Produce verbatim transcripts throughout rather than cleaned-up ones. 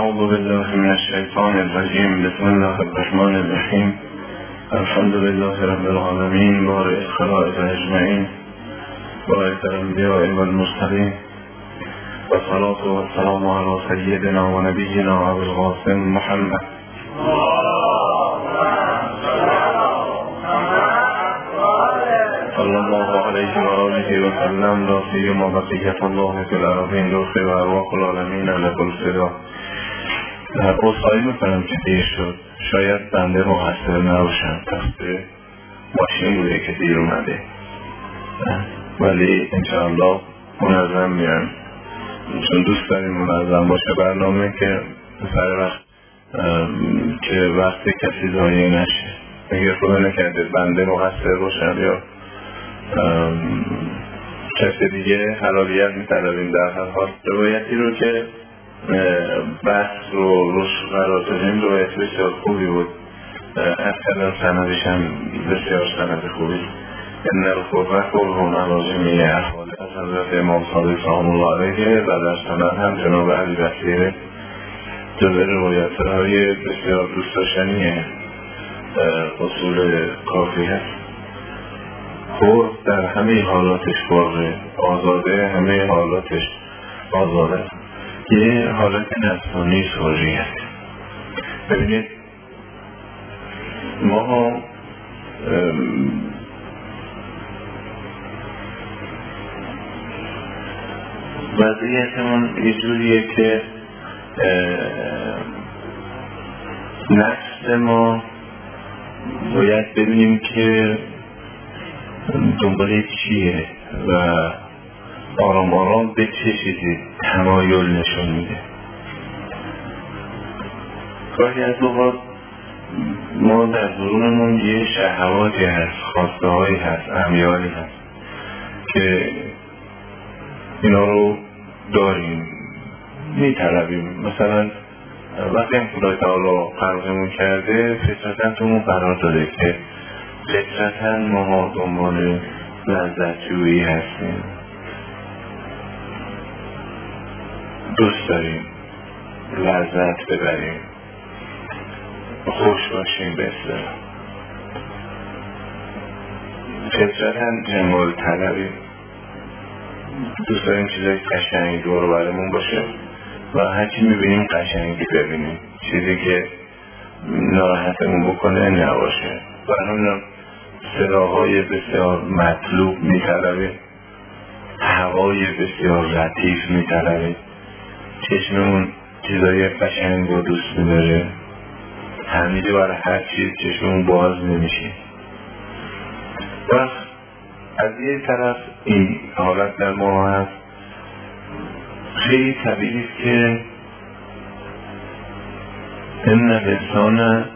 اعوذ بالله من الشیطان الرجیم. بسم الله الرحمن الرحیم. الحمد لله رب العالمین بارئ الخلائق اجمعین بارئ الانبیاء والمرسلین و الصلاة والسلام علی سیدنا و نبینا ابی القاسم محمد صلی الله علیه و آله و سلم. لا سیما بقیت الله فی الارضین روح و ارواح العالمین لک الفدا. عذرخواهی میکنم که دیر شد، شاید بنده مقصر نباشم، تقصیر ماشین بوده که دیر اومده، ولی انشاءالله منظم میرم، چون دوست داریم منظم باشه برنامه که سر وقت که وقت کسی ضایع نشه. اگر خدا نکرده بنده مقصر باشم یا کسی دیگه حلالیت میطلبیم. در هر حال روایتی رو که بحث رو روش قرار دادیم روایت بسیار خوبی بود، اصلا سندش هم بسیار سند خوبی. ان القرآن قرآن علاجمی احوال از حضرت امام صادق سلام الله علیه و در سند هم جناب علی بصیره جزء روایت های بسیار دوست داشتنی اصول کافی هست. خور در همه حالاتش واقع آزاده، همه حالاتش آزاده، یه حالت نفسانی سوری هست. ببینید ما وضعیتمون یه جوریه که نفس ما باید ببینیم که دنبال چیه و آرام آرام به چه چیزی تمایل نشون میده. گاهی از اوقات ما در درونمون یه شهواتی هست، خواسته هایی هست، امیالی هست که اینا رو داریم، میطلبیم. مثلا وقتی هم خدای تعالی خلقمون کرده فطرتاً تومون قرار داده که فطرتاً ما دنبال لذت جویی هستیم، دوست داریم لذت ببریم، خوش باشیم، بسیار فطرتاً جمال طلبیم، دوست داریم چیزای قشنگی دور و برمون باشه و هرچی میبینیم قشنگی ببینیم، چیزی که ناراحتمون بکنه نباشه. و همین صداهای بسیار مطلوب میطلبیم، هوای بسیار لطیف میطلبیم، چشممون چیزای قشنگ رو دوست می‌داره، همیشه برای هر چیز چشممون باز نمیشه. و از یه طرف این حالت در ما هست، خیلی طبیعی است که این انسان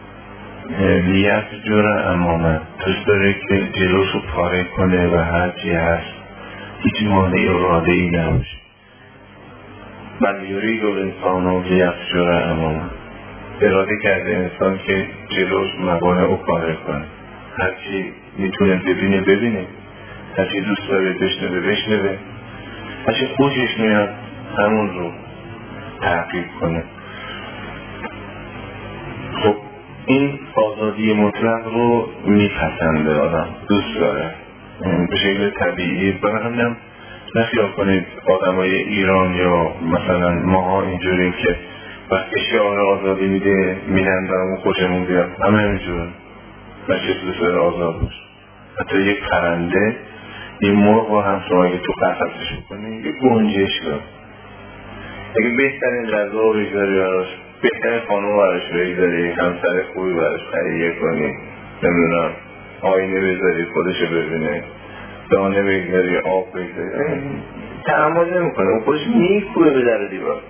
لیفجر امامه، دوست داره که جلوش رو پاره کنه و هر چی هست هیچ مانع اراده ای نباشه. بل یرید الانسان لیفجر امامه، اراده کرده انسان که جلوش موانع رو پاره کنه، هر چی میتونه ببینه ببینه، هر چی دوست داره بشنوه بشنوه، هر چی خوشش میاد همون رو تعقیب کنه. خب این آزادی مطلق رو میپسنده آدم، دوست داره به شکل طبیعی. برای همینم نخیال کنید آدم های ایران یا مثلا ماها اینجوریم که وقتی شعار آزادی میده میدن برامون خوشمون بیاد، همه اینجور بچه دوست داره آزاد باشه. حتی یک پرنده، این مرغ رو هم شما اگه تو قفسش بکنی یک گنجش دار، اگه بهترین غذا رو بگذاری براش، بهترین خانم براش بگذاری، همسر خوبی براش تهیه کنی، نمیدونم آینه بذاری خودشو ببینه، دانه بگذاری، آب بگذاری، تحمل نمیکنه، اون خودش میکوه به در دیوار،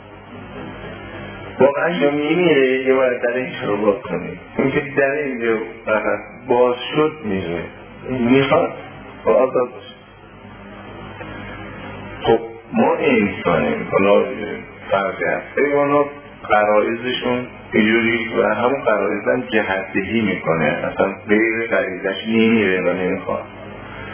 واقعا یا میمیره یه باید در این رو باز کنی. این که در اینجا باز شد میره، میخواد با آزاد باشه. خب ما انسانیم، حالا فرقی هست، ایوانا قرائزشون اینجوری و همون قرائزن جهتدهی میکنه، اصلا غیر غریزش نمیره و نمیخواد.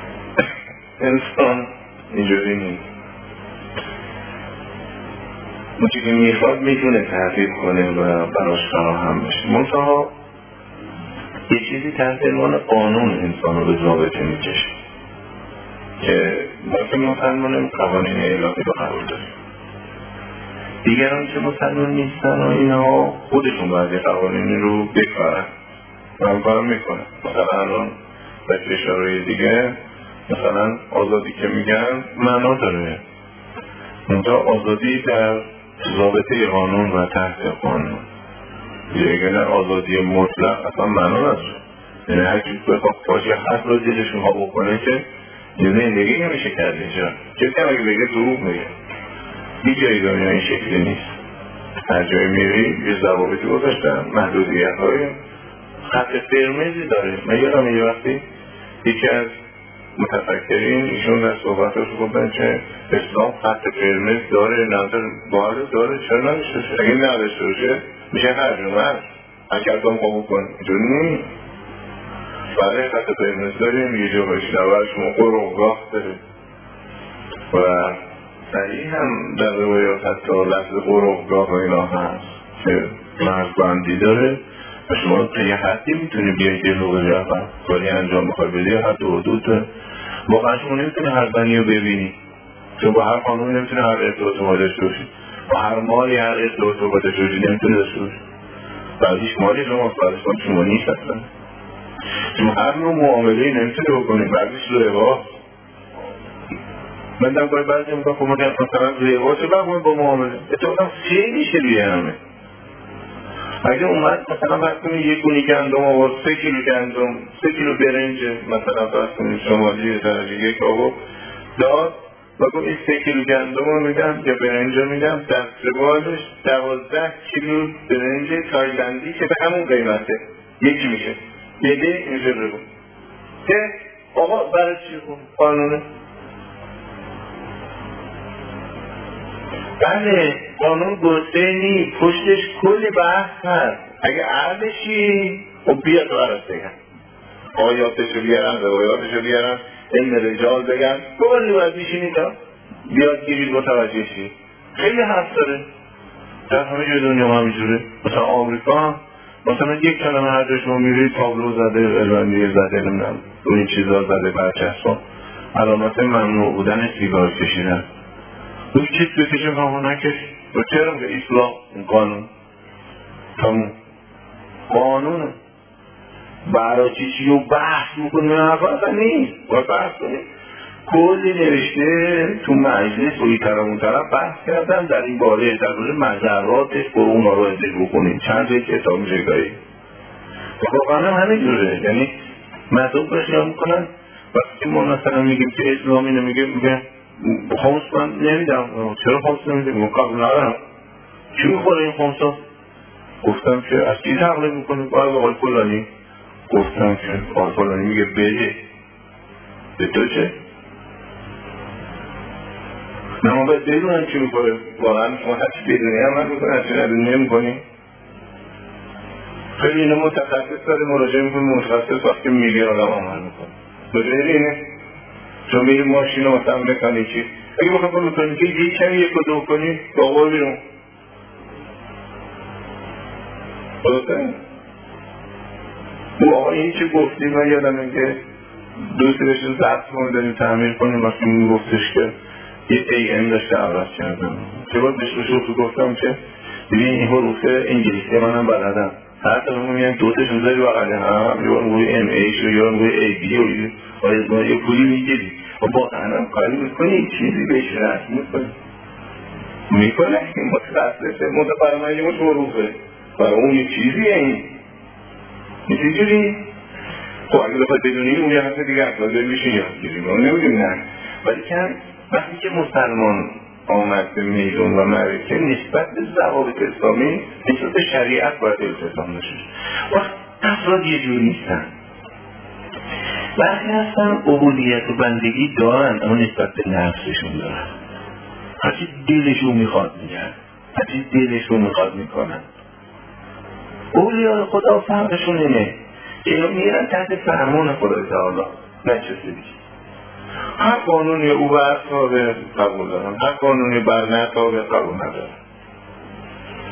انسان اینجوری نیست. اون چی که میخواد میتونه تحقیق کنه و براش فراهم بشه. منتها یه چیزی تحت عنوان قانون انسان رو به ضابطه میکشه که ما که مسلمانیم قوانین الهی رو قبول داریم. دیگران که مسلمان نیستن و اینا خودشون بعضی قوانینی رو بکارن و هم کارم میکنن. مثلا الان در کشورهای دیگه مثلا آزادی که میگن معنا داره، منتها آزادی در ضابطه قانون و تحت قانون، دیگه نه آزادی مطلق اصلا معنا نداره. یعنی هر کی بخواد پاشه حرف رو زیرش ها بکنه که یه زندگی نمیشه کرد اینجا. کسی هم اگه بگه دروغ میگه. هیچ جایی دنیا این شکلی نیست. هر جایی میری یه ضوابطی گذاشتن، محدودیت های خط قرمزی داره. من یادم یه وقتی یکی از متفکرین ایشون در صحبتاش گفتن که اسلام خط قرمز داره، نظر باید داره، چرا نداشته باشه؟ اگه نداشته باشه میشه هر جمعه اگر کام قبول کن. اینجوری نیست. برای خط قرمز داریم یه جا باشید اول شما قرقگاه داره و صحیح هم در روایات حتی لفظ قرقگاه و اینا هست که مرزبندی داره و شما تا یه حدی میتونی بیایی جلو بری اول کاری انجام بخوای بدی حد و حدود داره. واقعا شما نمیتونی هر بنی رو ببینی، چون با هر قانون نمیتونی هر ارتباط ما داشته باشی، با هر مالی هر ارتباط ما داشته باشی نمیتونی داشته باشی. بعدیش مالی شما بعدش مالی شما نیست اصلا. شما هر نوع معامله‌ای نمیتونی بکنی، بعدیش روا. من در باید بعضی میگم خب مثلا روا چه بکنید با معامله؟ اتفاقا خیلی شبیه همه. اگه اومد مثلا فرض کنید یک گونی گندم آورد، سه کیلو گندم، سه کیلو برنج مثلا فرض کنید شمالی درجه یک آورد داد و گفت این سه کیلو گندم رو میدم یا برنج رو میدم، دستربالش دوازده کیلو برنج تایلندی که به همون قیمته یکی میشه بده اینجا بگو که آقا برای چی خون قانونه؟ بله قانون گسته نی، پشتش کلی بحث هست. اگه عرضشی خب بیاد برات بگم آیاتشو بیارن روایاتشو بیارن علم رجال بگم بگردی باید میشینی تا بیاد گیرید متوجه شی. خیلی حرف داره در همه جای دنیا هم همینجوره. مثلا آمریکا مثلا یک کلمه هر جای شما میرید تابلو زده، الوندیه زده، نمیدونم این چیزا زده، برچسبا علامت ممنوع بودن سیگار کشیدن. اون چیز بکشم همون نکش و چرا که اصلاح قانون همون قانونه برای چی چی رو بحث میکنیم اصلا نیست. باید بحث کنیم کلی نوشته تو مجلس و این طرف اون طرف بحث کردن در این باره در باره مذراتش برو اون رو ازش بکنیم چند جای کتاب میشه گاهی و واقعا هم همین جوره. یعنی مذهب بشنیا میکنن وقتی ما مثلا میگیم که اسلامی نمیگه میگه خمس من نمیدم. چرا خمس نمیدم؟ من قبول ندارم. چی میخوره این خمس ها؟ گفتم که از چی تقلیل میکنه؟ باید آقای فلانی. گفتم که آقای فلانی میگه بده به تو چه؟ نه ما باید بدونم چی میخوره. واقعا شما هرچی بدونی هم من میکنه هرچی ندونی نمیکنی. خیلی اینه متخصص داره مراجعه میکنه متخصص وقتی میگه آدم عمل میکنه بجایی اینه. چون میری ماشین رو مثلا مکانیکی اگه بخواه با مکانیکی یک کمی یک و دو کنی با قول بیرون خلاصه او آقا این چی گفتی؟ من یادم که دوستی بشه ضبط ما داریم تعمیر کنیم وقتی این گفتش که یه ای ام داشته عوض کردم چه باید بشه شوخی گفتم که ببین این حروف انگلیسی من هم بلدم هر طرف ما میگن دوتشون داری بقیده هم یه بار موی ام ای شو یه بار موی ای بی و باید ما یه پولی میگیری و با انم کاری میکنی این چیزی بهش رسم میکنی میکنه این متخصصه متفرمه یه مش حروفه برای اون یه چیزیه این میشه جوری خب اگه بخواد بدونی اون یه هفته دیگه اصلا داری میشه یاد گیری ما نمیدونی نه ولی کن وقتی که مسلمان آمد به میدون و معرکه نسبت به ضوابط اسلامی نسبت به شریعت باید التزام داشته وقت افراد یه جور نیستن برخی هستن عبودیت و بندگی دارن اما نسبت به نفسشون دارن هرچی دلشون میخواد میگن هرچی دلشون میخواد میکنن اولیاء خدا فرقشون اینه که اینا میرن تحت فرمان خدا تعالی نچسته دیگه هر قانونی او بر تابع قبول دارن هر قانونی بر نه تابع قبول ندارن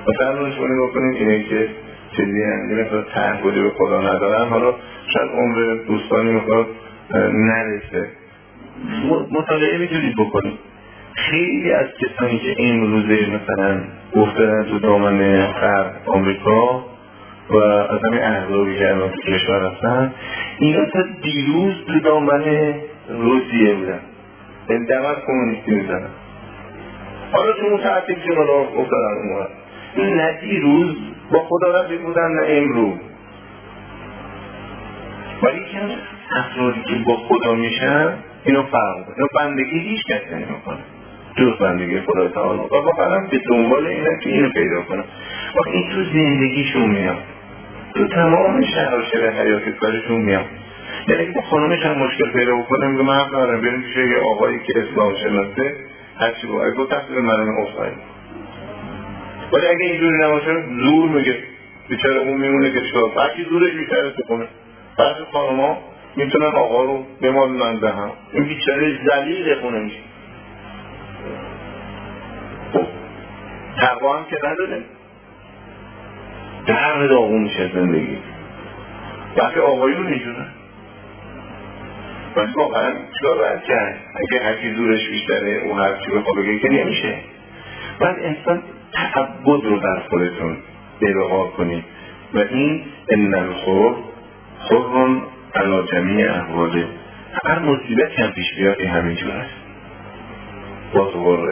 مثلا روشونی بکنید اینه که چیزی هم یه مثلا تعهدی به خدا ندارن، حالا شاید عمر دوستانی میخواد نرسه. مطالعه میتونید بکنید خیلی از کسانی که این روزه مثلا افتادن تو دامنه غرب آمریکا و از همین احزابی که الان تو کشور هستن، اینا تا دیروز تو دامنه روسیه بودن، این دمت کمونیستی میزنن. حالا تو اون ساعتی که اونا افتادن اون وقت نه دیروز با خدا رفتی بودن نه امروز. ولی که افرادی که با خدا میشن اینو فرق میکنه، اینو بندگی هیچ کسی نمیکنه جز بندگی خدا تعالی و واقعا به دنبال اینه که اینو پیدا کنه. وقتی این تو زندگیشون میاد، تو تمام شرایط حیاتی کارشون میاد. یعنی که خانمش هم مشکل پیدا بکنه میگه من حق ندارم بریم پیش یه آقایی که اسلام شناسه هرچی باید گفت تحصیل مرمه افتایی. ولی اگه اینجوری نباشه زور میگه بیچاره اون میمونه که چکار هرکی زورش بیچاره تو کنه. بعضی خانم ها میتونن آقا رو بمالونن به هم، این بیچاره ذلیل خونه میشه. خب تقوا هم که نداره، در داغون میشه زندگی. وقتی آقایون اینجوره ولی واقعا چکار باید کرد؟ اگه هرکی زورش بیشتره اون هرچی به خود بگه که نمیشه. بعد انسان تعبد رو در خودتون ببقا کنید و این ان الخور خورون علی جمیع احواله. هر مصیبت هم پیش بیاد این همینجور است، باز غره،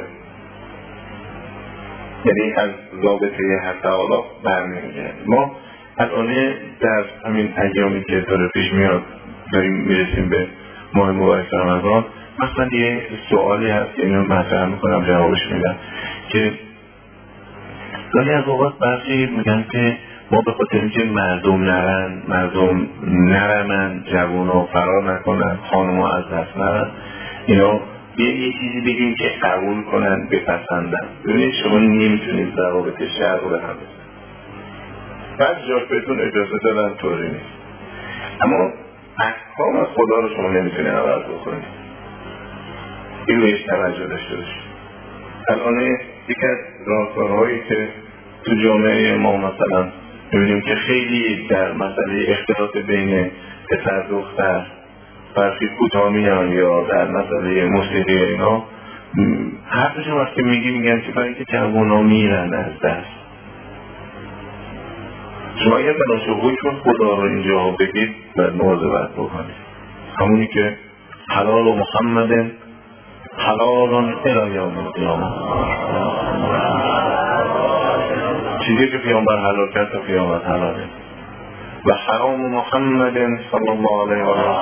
یعنی از ضابطه حق تعالی برنمیگرد. ما الان در همین ایامی که داره پیش میاد داریم میرسیم به ماه مبارک رمضان، مثلا یه سوالی هست که اینو مطرح میکنم جوابش میدم که گاهی از اوقات برخی میگن که ما به خاطر اینکه مردم نرن، مردم نرمن، جوونا فرار نکنن، خانوما از دست نرن، اینا یه یه چیزی بگیم که قبول کنن بپسندن. ببینید شما نمیتونید ضوابط شرع رو به هم بزنید. بعد جاش بهتون اجازه دادن طوری نیست، اما احکام از خدا رو شما نمیتونید عوض بکنید. این بهش توجه داشته باشید. الان یکی از راهکارهایی که تو جامعه ما مثلا ببینیم که خیلی در مسئله اختلاط بین پسر دختر برخی کوتاه میان یا در مسئله موسیقی اینا حرفشون وقتی میگی میگن که برای که جوانا میرن از دست. شما اگر بناشه حکم خدا رو اینجا بگید باید مواظبت بکنید. همونی که حلال و محمد حلال الی یوم القیامه، چیزی که پیامبر حلال کرد تا قیامت حلاله. و حرام محمد صلی الله علیه و آله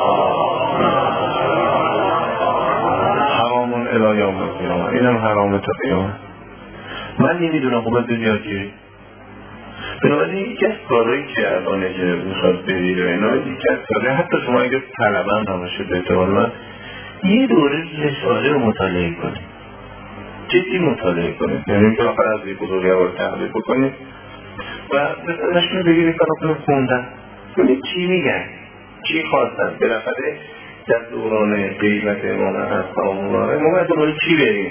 حرام الی یوم القیامه، اینم حرام تا قیامت. من نمیدونم خوبت یادگیری. بنابراین یکی از کارهایی که الانه که میخواد برید و اینا، یکی از کارهایی حتی شما اگر طلبه هم نباشه به اعتبار من یه دوره رساله رو مطالعه کنید، جدی مطالعه کنید، یعنی که آخر از یه بزرگوار تحقیق بکنید و رساله‌شون رو بگیرید کنید خوندن کنید چی میگن، چی خواستن. بالاخره در دوران قیمت امام هست آموناره ما باید دوران چی بریم؟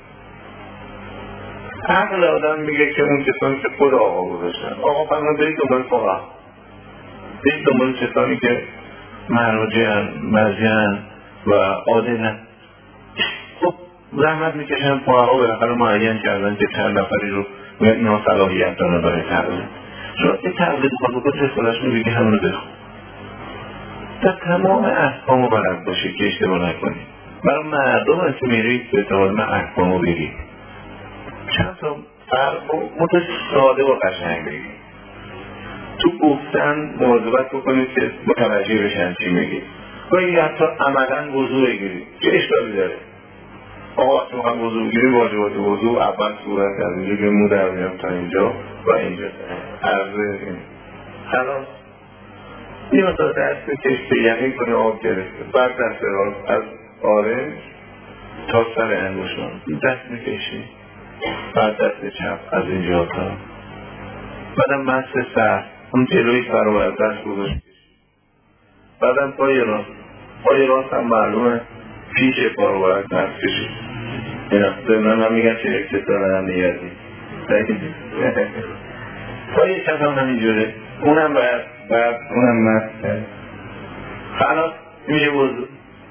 عقل آدم میگه که اون کسانی که خود آقا گذاشتن، آقا فرمان برید دنبال فقها، برید دنبال کسانی که مراجعن، مرجعن و عادلن. خب زحمت میکشن فقها بالاخره معین کردن که چند نفری رو اینا صلاحیت دارن برای تقلید. شما این تقلید بخواد بکن رساله‌اش رو بگی همونو بخون، در تمام احکام رو بلد باشید که اشتباه نکنید. برای مردم هست که میرید به اعتبار من احکام رو بگید، چند تا فرق و متوجه ساده و قشنگ بگید. تو گفتن مواظبت بکنید که متوجه بشن چی میگید. گاهی حتی عملا وضو بگیرید، چه اشکالی داره؟ آقا تو هم وضو بگیرید، واجبات وضو اول صورت از اینجا که مو در میام تا اینجا و اینجا عرضه این خلاص. این مثلا دست کشته یقین کنه آب گرفته، بعد دست راست از آرنج تا سر انگشتان دست میکشید، بعد دست چپ از اینجا تا بعدم مست سر اون جلوی سر رو از دست گذاشت، بعدم پای راست، پای راست هم معلومه پیش پا رو باید دست کشید. این اصلا من هم میگن چه اکتسار امنیتی تا یه شب هم همینجوره، اونم باید باید اونم مسته خلاص میشه وضو.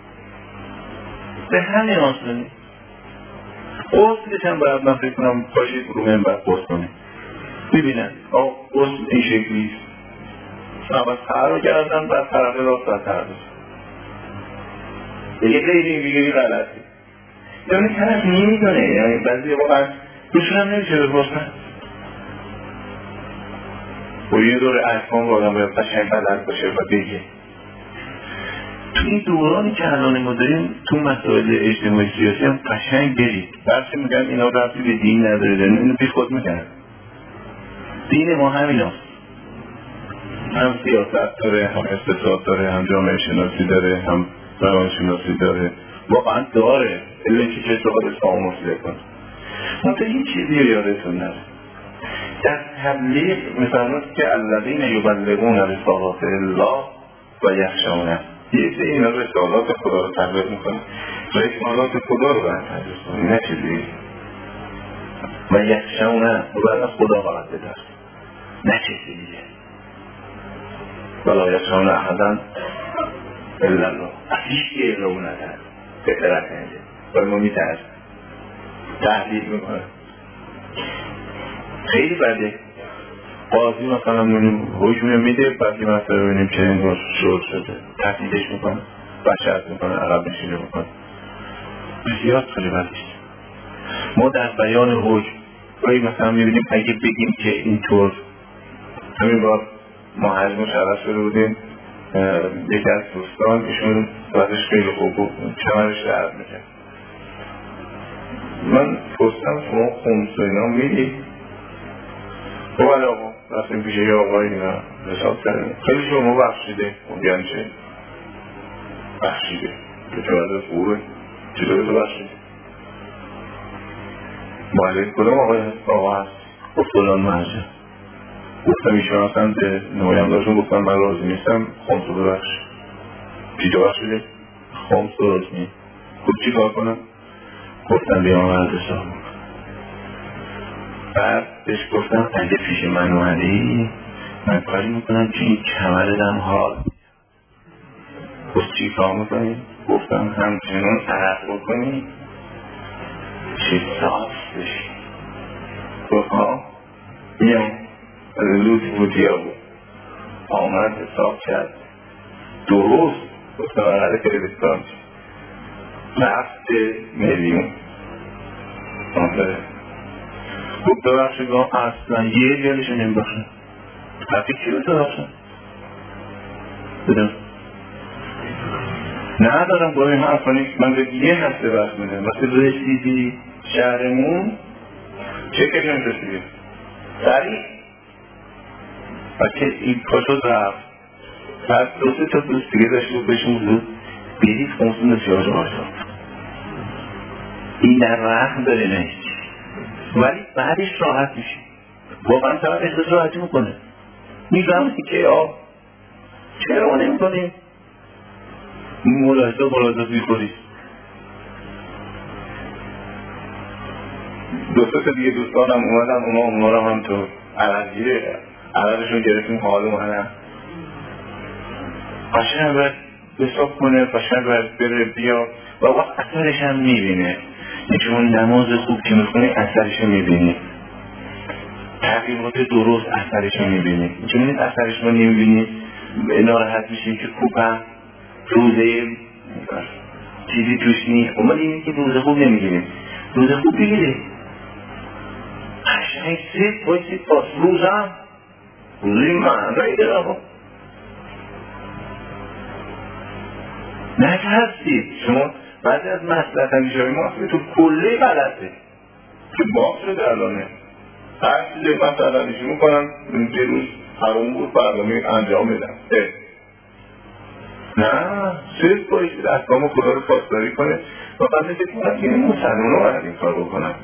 به همین آسانی قصدش هم باید من فکر کنم پاشید رو منبر قصد کنیم ببینن آه قصد این شکلیست، صحبت خواهر رو کردن بعد طرف راست و طرف دیگه غیری بیگری غلطی یعنی طرف نمیدونه، یعنی بعضی واقعا روشون هم نمیشه بپرسن و یه دور احکام رو آدم باید قشنگ بلد باشه و بگه. تو این دورانی که الان ما داریم تو مسائل اجتماعی سیاسی هم قشنگ برید برچه میگن اینا ربطی به دین نداره، داریم اینو بی خود میکنن. دین ما همین هست، هم سیاست داره، هم اقتصاد داره، هم جامعه شناسی داره، هم زبان شناسی داره، واقعا داره الا که کسی خود اسلام مسئله کنه. منطقه این چیزی رو یادتون نره در تبلیغ میفرمود که الذین یبلغون رسالات الله و یخشونه، یه سه اینا رسالات خدا رو تبلیغ میکنه، رسالات خدا رو باید تبلیغ کنه نه چیزی و یخشونه و باید از خدا باید بدرد نه چیزی دیگه ولا یخشونه احدا الا الله، از هیچ که الا اون ندارد به طرف اینجا باید ما میترد تحلیل میکنه. خیلی بده قاضی مثلا میبینیم حکم میده بعد که مثلا ببینیم چه این روز شروع شده تحلیلش میکنه بشرت میکنه عقب نشینه میکنه بسیار خیلی بدیست. ما در بیان حکم گاهی مثلا میبینیم اگه بگیم که اینطور همین بار ما حجم و شرف شده بودیم یکی از دوستان ایشون وزش خیلی خوب بود کمرش درد میکرد، من پستم شما خمس و اینا میدید خب علی آقا رفتیم پیشه یه آقایی اینا حساب کردیم خیلی شما بخشیده اون چه بخشیده که چوازه خوبه چطوری تو بخشیده مالک کدام آقای هست آقا هست گفت فلان مرجع گفتم ایشون اصلا به نمایندهاشون گفتم من راضی نیستم خمس رو ببخش پیجا بخشیده خمس رو راضی نیم خود چی کار کنم گفتم بیام از حساب بعد بهش گفتم اگه پیش من اومدی من کاری میکنم که این کمردم حال گفت چی کار میکنی؟ گفتم همچنان عرق بکنی چی صاف بشی گفت ها میام از لوت بودیا بود آمد حساب کرد درست گفتم اقل کردستان رفت میلیون آمده گفت ببخشگاه اصلا یه جلشو نمیبخشن حتی کی رو ببخشن بدم نه دارم با این حرفا نیست من به یه هفته وقت میدم وقتی رسیدی شهرمون چه کشم رسیدی سریع و که این پاشو رفت بعد دو سه تا دوست دیگه داشت بود بهشون بود بیدید خونسون داشت آشان این در رحم داره نیست ولی بعدش راحت میشه واقعا طرف احساس راحتی میکنه میگم که آه چرا ما نمی کنیم ملاحظه ملاحظه میخوری دو سه دیگه دوستانم اومدن اونا اونا رو هم تو عرضیه عرضشون گرفتیم حال اومدن قشنگ باید حساب کنه قشنگ باید بره بیا و وقت اثرش هم میبینه اینکه اون نماز خوب که میخونی اثرش رو میبینی تغییرات درست اثرش رو میبینی اینکه این اثرش رو نمیبینی ناراحت میشیم که کوپم روزه چیزی توش نیست اما اینه که روزه خوب نمیگیریم روزه خوب بگیره قشنگ سیت باید سیت باست روزم روزه من رایی دارم نترسید شما بعضی از مسئلت همیشه ما تو کلی غلطه که باق شده الانه هر چیزی مثلا ایشون میکنن یه روز حروم بود برنامه انجام میدن نه صرف بایشید احکام خدا رو پاسداری کنه و بعد فکر کنم که این مسلمان رو باید این کار بکنن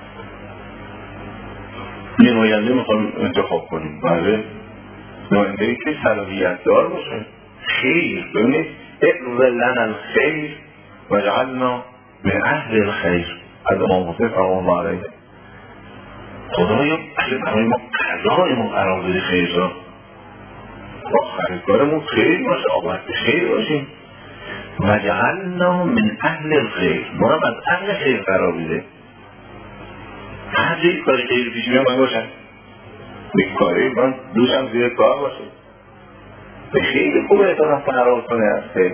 یه نماینده میخوام انتخاب کنیم بله نماینده‌ای که صلاحیت دار باشه خیر ببینید اقض لنا الخیر و جعلنا من اهل الخیر از امام حسین فرمان الله علیه خدایا اگه برای ما قضایمون قرار بده خیر را، آخر کارمون خیر باشه، عاقبت به خیر باشیم. و جعلنا من اهل الخیر، ما هم از اهل خیر قرار بده. هر جایی کاری خیر پیش میام من باشم، به کاری من دوشم زیر کار باشه، به خیلی خوبه طرف قرار کنه از خیر.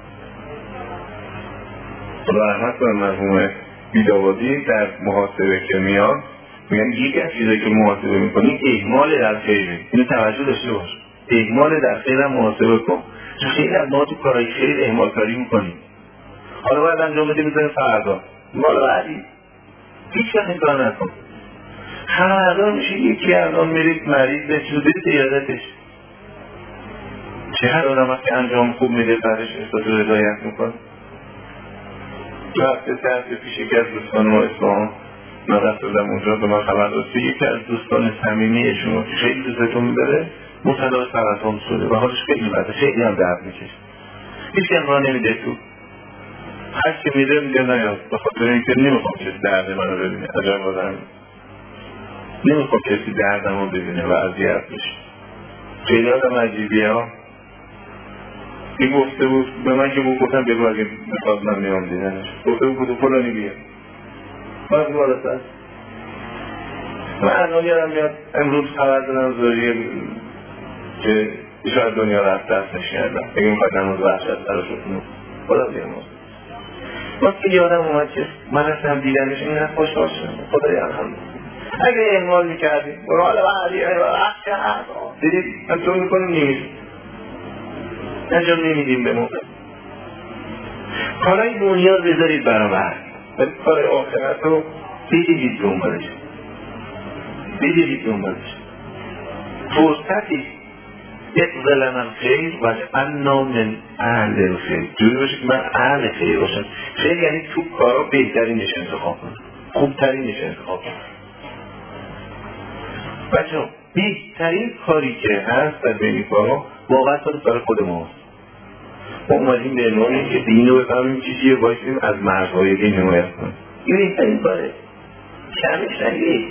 خدا رحمت کنه مرحوم بیداوادی در محاسبه که میاد میگن یکی از چیزایی که محاسبه میکنی اهمال در خیره. اینو توجه داشته باش، اهمال در خیر هم محاسبه کن، چون خیلی از ما تو کارهای خیر اهمال کاری میکنیم. حالا باید انجام بده میزنه فردا مال بعدی هیچ وقت این کار نکن. فردا میشه یکی الان میرید مریض به چیز برید ایادتش. چقدر آدم هست که انجام خوب میده بعدش احساس رضایت میکن. وقتی درس پیش یکی از دوستان ما اصفهان من رفت دادم اونجا به من خبر داد که یکی از دوستان صمیمیشون که خیلی دوستتون داره مبتلا به سرطان شده و حالش خیلی بده، خیلی هم درد میکشه، هیچ کم راه نمیده تو. هر که میده میگه نیاد، به خاطر اینکه نمیخوام کسی درد منو ببینه. عجب آدم، نمیخوام کسی دردمو ببینه و اذیت بشه. خیلی آدم عجیبیه ها. این گفته بود به من که بود گفتم بگو اگه میخواد من میام دیدنش، گفته بود کدو فلانی بیا من دوباره سست. من الان یادم میاد امروز خبر دادم زوریه که شاید دنیا رفت دستش کردم، اگه میخواد امروز وحشت سرش کنم خدا بیام. وقتی که یادم اومد که من رفتم دیدنش این رفت خوشحال شدم. خدای الحمد. اگه اعمال میکردیم برو حالا بعدی وقت کرد دیدید انجام میکنیم نیست، انجام نمیدیم به موقع. کارهای دنیا بذارید برابر، ولی کار آخرت رو بگیرید دنبالش، بگیرید دنبالش. فرصتی اقبل من خیر و انا من اهل الخیر، جوری باشه که من اهل خیر باشم. خیر یعنی تو کارا بهترینش انتخاب کنم، خوبترینش انتخاب کنم. بچه ها بهترین کاری که هست در بین کارا واقعا برای خود ما. ما اومدیم به عنوانی که دین رو بفهمیم چیزیه باشیم از مرزهای دین حمایت کنیم. این بهترین کاره، کمش نگیرید.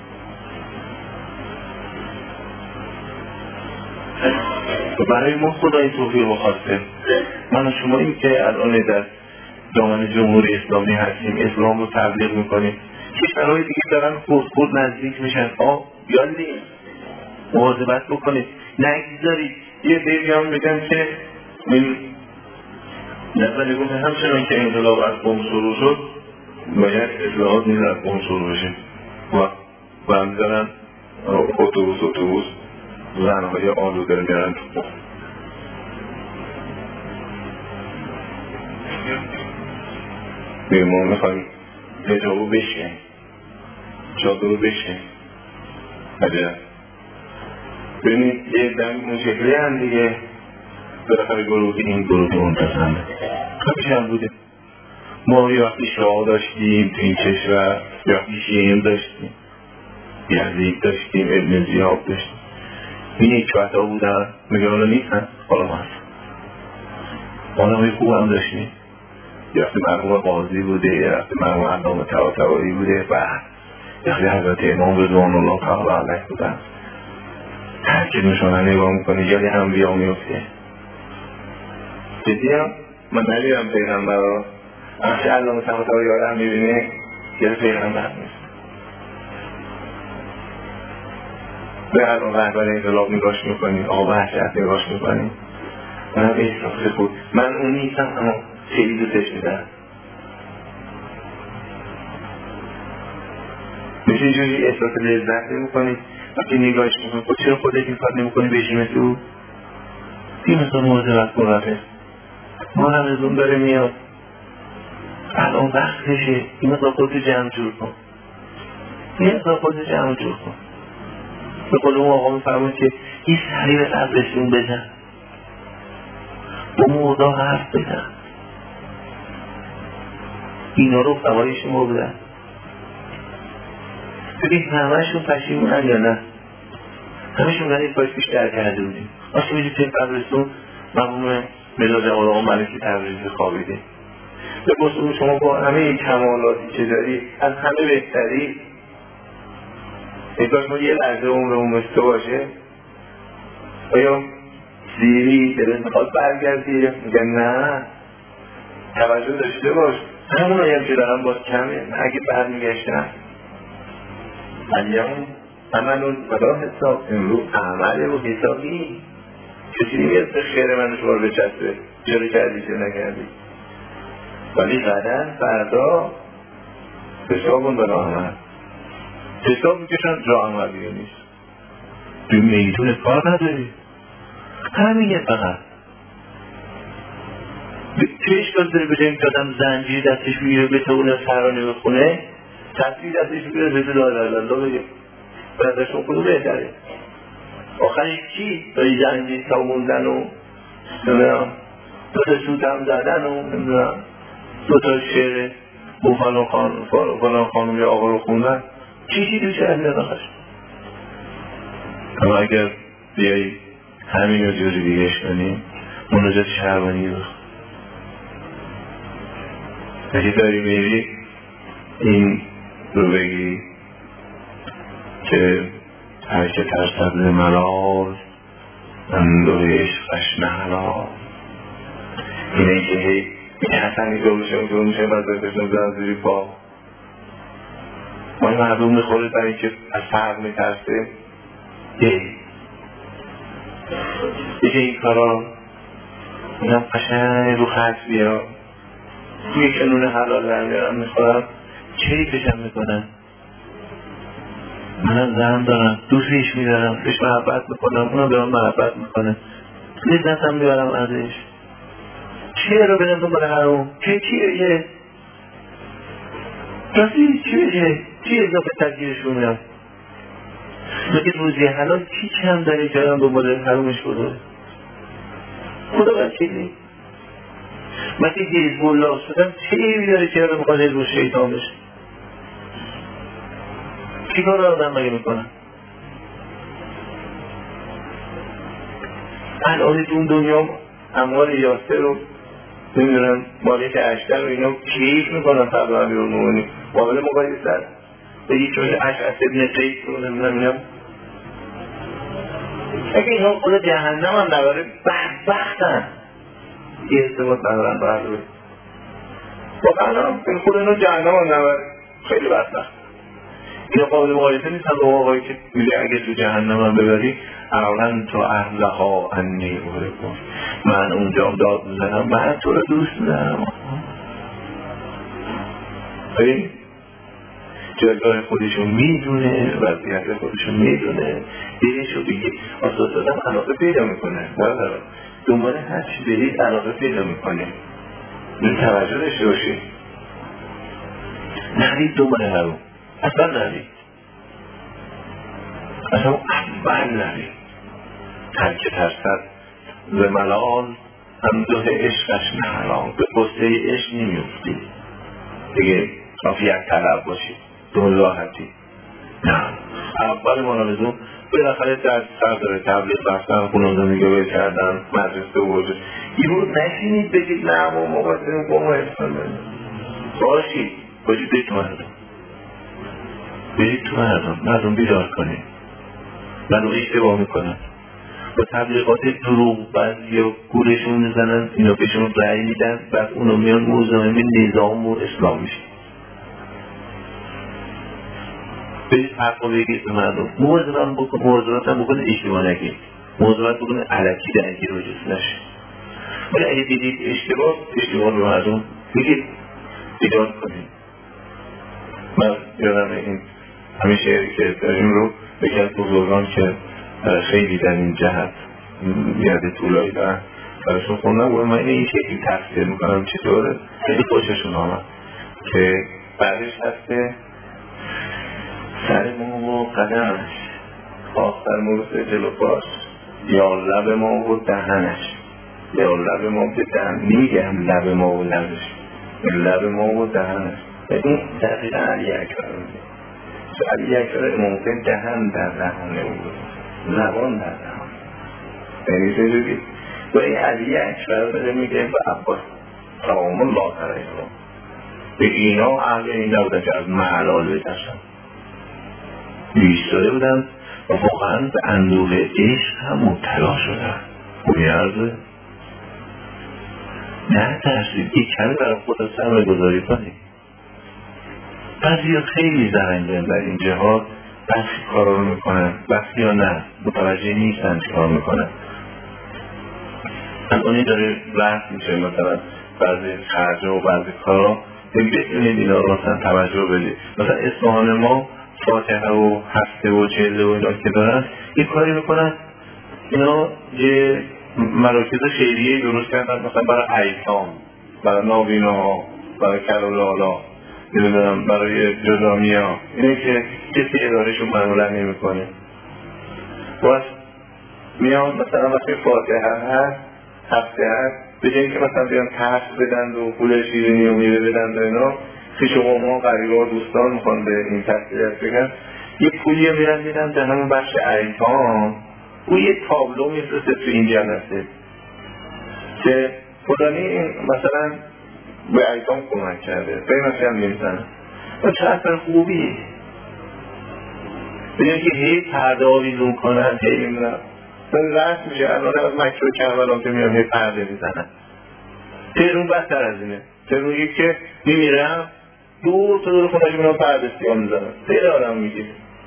برای ما خدا این توفیق رو خواسته. من و شما این که الان در دامن جمهوری اسلامی هستیم، اسلام رو تبلیغ میکنیم، کشورهای دیگه دارن خود خود نزدیک میشن. آه یادی مواظبت بکنید، نگذارید. یه دیگه هم میگن که این نظری گفته همچنان که انقلاب از قم شروع شد باید اصلاحات نیز از قم شروع بشه و برمیدارن اتوبوس اتوبوس زنهای آلوده رو میارن تو قم. میگه ما میخوایم حجابو بشکنیم، چادر رو بشکنیم. عجب ببینید یه دم مشکلی هم دیگه بالاخره گروه این گروه منتظمه کافیش هم بوده. ما یه وقتی شاه داشتیم تو این کشور، یه وقتی شیعیم داشتیم، یزید داشتیم، ابن زیاد داشتیم، این یک وقت ها بودن میگه حالا نیستن، حالا ما هست. حالا ما خوب هم داشتیم، یه وقتی مرحوم قاضی بوده، یه وقتی مرحوم علامه طباطبایی بوده و یه وقتی حضرت امام رضوان الله تعالی علیه بودن. هر که نشانه نگاه میکنه یادی هم بیا میفته. جدی هم من نمیرم پیغمبر رو، وقتی علامه طباطبایی آدم میبینه یه پیغمبر نیست. به هر اون رهبر انقلاب نگاش میکنی، آقا وحشت نگاش میکنی، من هم احساس بود من اون نیستم اما خیلی دوستش میدم. میشه اینجوری احساس لذت نمیکنی وقتی نگاهش میکنی. خود چرا خودت این کار نمیکنی بشیم تو این مثلا مواظبت کن رفت ما هم از اون داره میاد الان وقتشه. این مثلا خودت جمع جور کن، این مثلا خودت جمع جور کن. به قول اون آقا میفرمون که این سری به قبلشون بزن، با موضوع حرف بزن. اینا رو سواری شما بودن ببین همهشون پشیمونن یا نه؟ همهشون گونه یک باش بیشتر کرده بودیم. آشتی میدید که قبلستون مقوم مداد آقا ملکی تبریزی خوابیده. به قصور شما با همه کمالاتی که داری از همه بهتری ایتاش ما یه لحظه عمرمون مثل باشه آیا سیری دلت میخواد برگردی؟ میگن نه توجه داشته باش همون هایم که دارم باز کمه اگه برمیگشتم الیام عمل ولا حساب امروز عمل و حسابی کسی نمیاد به خیر من شما رو بچسبه چرا کردی چه نکردی ولی قدر فردا حسابون به راه عمل حساب میکشن راه عمل دیگه نیست توی میتونه کار نداری همینه فقط توی اشکال داره بجاییم که آدم زنجیر دستش بگیره به تونه سرانه بخونه تصویر دستش بگیره به دار الله بگه برداشتون خودو بهتره آخرش چی؟ داری زنجیر تا موندن و نمیدونم دو تا سوت هم زدن و نمیدونم دو تا شعر و فلان خانم فلان خانم یا آقا رو خوندن چی چی دوشه از نداخش اما اگر بیایی همین رو جوری دیگهش کنیم مناجات شهربانی رو اگه داری میری این رو بگی که هر که ترسد ملال اندوه عشقش نهلال اینه که هی این حسنی دو میشه اون دو میشه بعد بکشن زن زیری پا ما این مردم میخوره در این که از فرق میترسه یه دیگه این کارا اینم قشنگ رو خرس بیا توی کنون حلال در میارم میخورم چه کشم میکنم منم زن دارم دوستیش میدارم بهش محبت میکنم اونم به من محبت میکنه لذتم میبرم ازش چیه رو بدم دنبال حرام چیه چیه بشه راستی چی بشه چی اضافه تدگیرشون میرم مگه روزی حلال چی کم داره که آدم دنبال حرامش بذاره خدا بچه مگه حزب الله شدن چه ایوی داره که آدم میخواد حزب شیطان بشه چی کار آدم مگه میکنن الان اون دنیا اموال یاسر رو نمیدونم مالک اشتر و اینا کیف میکنن فردا امیر المومنین قابل مقایسه است بگی چون اشعث ابن قیس رو نمیدونم اینا اگه اینا خود جهنم هم نباره بدبختن یه ارتباط ندارن برده واقعا این خود اینا جهنم هم نباره خیلی بدبخت اینا قابل مقایسه نیستن با آقایی که میگه اگه تو جهنم هم ببری اولا تو اهلها انی اورکم من اونجا داد میزنم من تو رو دوست میدارم ببین جایگاه خودشون میدونه وضعیت خودشون میدونه دیرشو بگید آساس آدم علاقه پیدا میکنه دنبال هر چی برید علاقه پیدا میکنه این توجه داشته باشید نرید دنبال هرون اصلا نرید اصلا اول نرید هر که ترسد ز ملال اندوه عشقش نهلال به قصه عشق نمیفتی دیگه عافیت طلب باشید دون راحتی نه اول منالزون بالاخره در سر داره تبلیغ بستن خونانده میگه کردن مدرسه وجود این رو نشینید بگید نه ما مقاطعیم با ما احسان باشید باشید برید تو مردم برید تو مردم مردم بیدار کنید مردم اشتباه میکنن با تبلیغات دروغ بعضی یا گورشون میزنن اینا بهشون رأی میدن بعد اونا میان مزاحم نظام و اسلام میشه برید حقا بگید به مردم موضوعات هم بکنه اشتباه نگید موضوعات بکنه علکی درگیر رو جست نشه ولی اگه دیدید اشتباه اشتباه به مردم بگید ایجاد کنید من یادم این همین شعری که داریم رو بگید از بزرگان که خیلی در این جهت یاد طولایی دارن براشون خوندم بود من این شکلی تفسیر میکنم چطوره خیلی خوششون آمد که بعدش هسته سر ما و قدمش آخر مرسه جلو پاش یا لب ما و دهنش یا لب ما به دهن میگم لب ما و لبش لب ما و دهنش این دقیقا علی اکبر میگه علی اکبر ممکن دهن در دهنه بود زبان در دهان یعنی چجوری و این علی اکبر داره میگه به عباس سلام الله علیه به اینا اهل این نبودن که از محلال بترسن ایستاده بودن و واقعا به اندوه عشق هم مبتلا شدن. خوبی عرضه نه ترسید یک کمی برای خود سرمایه گذاری کنید. بعضی خیلی زرنگن در این جهات، بخشی کارا رو میکنن بخشی ها نه، متوجه نیستن چی کار میکنن. اونی داره بحث میشه مثلا بعضی خرجه و بعضی کارا بتونید اینا رو مثلا توجه بدید. مثلا اصفهان ما فاتحه و هفته و جلده و اینا که دارن یک کاری میکنن، اینا یه مراکز خیریه درست کردن مثلا برای ایتام، برای نابینا، برای کلالالا، نمیدونم برای جزامی ها، اینه که کسی ادارهشون معمولا نمی کنه. باید میان مثلا وقتی فاتحه هست هفته هست به جایی که مثلا بیان ترس بدند و پول شیرینی و میوه بدند و اینا، خیش و قوم ها قریبه ها دوستان میخوان به این تسلیت بگن، یه پولی میرن میدن در همون بخش ایتام. او یه تابلو میفرسته تو این جلسه که فلانی مثلا به ایتام کمک کرده، قیمتی هم نمیزنه و چه اثر خوبی بگن که هی پرده آویزون کنن، هی نمیدونم من رست میشه. الان از مکه و کربلا که میان هی پرده میزنن. تهرون بدتر از اینه. تهرون یک که میمیرم دور تا دور خونهش میان پرده سیاه میزنن، خیلی آدم میگیره.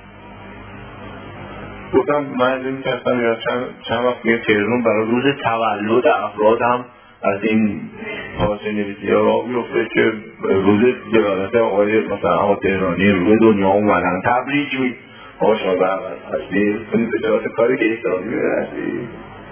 گفتم من میترسم یا چند, چند وقت میگه تهرون برای روز تولد افراد هم از این پاسه نویسی ها را بیفته که روز جلالت آقای مثلا آقا تهرانی روی دنیا اومدن تبریک می آقا شما به اول هستی کنید به جلالت کاری که اکترانی برسی.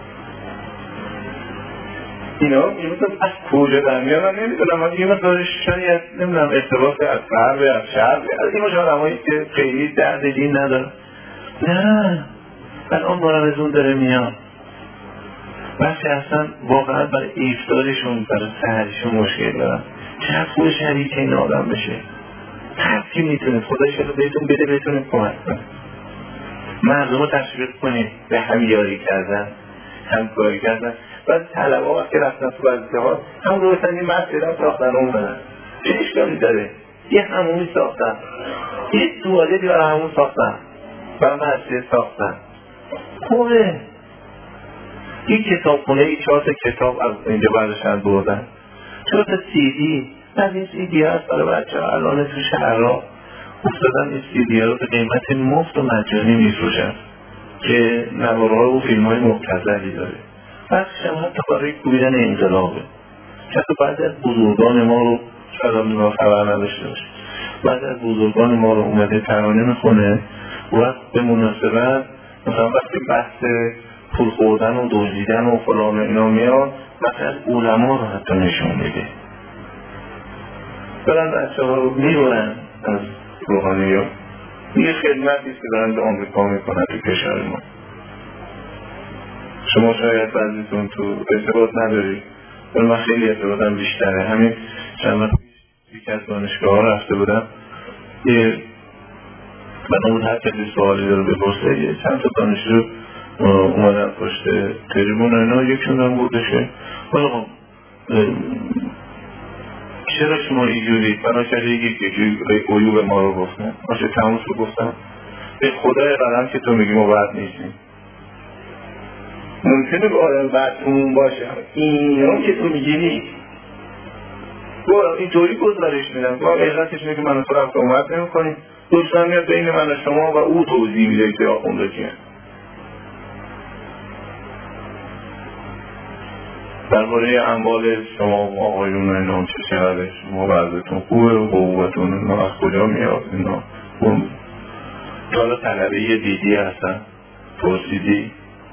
اینا یه مثلا از کجا در میان من نمیدونم، من یه مثلا شاید نمیدونم ارتباط از غرب از شرق از این مجال همایی که خیلی درد دین نداره. نه الان مرمزون داره میان وقتی اصلا واقعا برای ایفتادشون برای سهرشون مشکل دارن. چقدر خوب شریک این آدم بشه، هرکی میتونه خدایش رو بهتون بده بهتون کمک کنه. مردم رو تشویق کنید به همیاری کردن همکاری کردن. بعد طلبه ها وقتی رفتن تو وزیده ها هم رو بسن این مسئله هم ساختن اون بدن چه اشکالی داره؟ یه همومی ساختن، یه توالتی برای همون ساختن، برای مسئله ساختن خوبه. این کتاب خونه ای چهار تا کتاب از اینجا برداشتن بردن، چهار تا سی دی از این سی دی هست برای بچه ها. الان تو شهرها افتادن این سی دی ها رو به قیمت مفت و مجانی میفروشن که نواره ها و فیلم های مبتذلی داره. بخشش هم حتی برای کوبیدن انقلابه. حتی بعد از بزرگان ما رو شاید هم ما خبر نداشته باشه، بعد از بزرگان ما رو اومده ترانه میخونه و به مناسبت مثلا وقتی بحث پول خوردن و دزدیدن و فلان اینا میاد مثلا علما رو حتی نشون میده. برن بچه ها رو میبرن از روحانی ها. یه خدمتیست که دارن به آمریکا میکنن تو کشور ما. شما شاید بعضیتون تو ارتباط نداری، ولی من خیلی ارتباطم بیشتره. همین چند وقت یکی از دانشگاه ها رفته بودم، یه من اون هر کسی سوالی داره بپرسه، یه چند تا دانشجو اومدن پشت تریبون اینا، یکشون هم بودشه ولی خب چرا شما اینجوری بنا کرده یکی که عیوب ما رو گفتن باشه تموش رو گفتم به خدای قدم که تو میگی ما بد نیستیم. ممکنه به آدم بدتون باشه اینا که تو میگی نیست. اینطوری گزارش میدم ما غیرتش اینه که من و تو رفت اومد نمی کنیم، دوستان میاد بین من و شما و او توضیح میده که آخونده کیه. درباره اموال شما و آقایون اینا چه چقدر شما وضعتون خوبه و قوتون اینا از کجا میاد اینا حالا طلبه یه دیدی هستن پرسیدی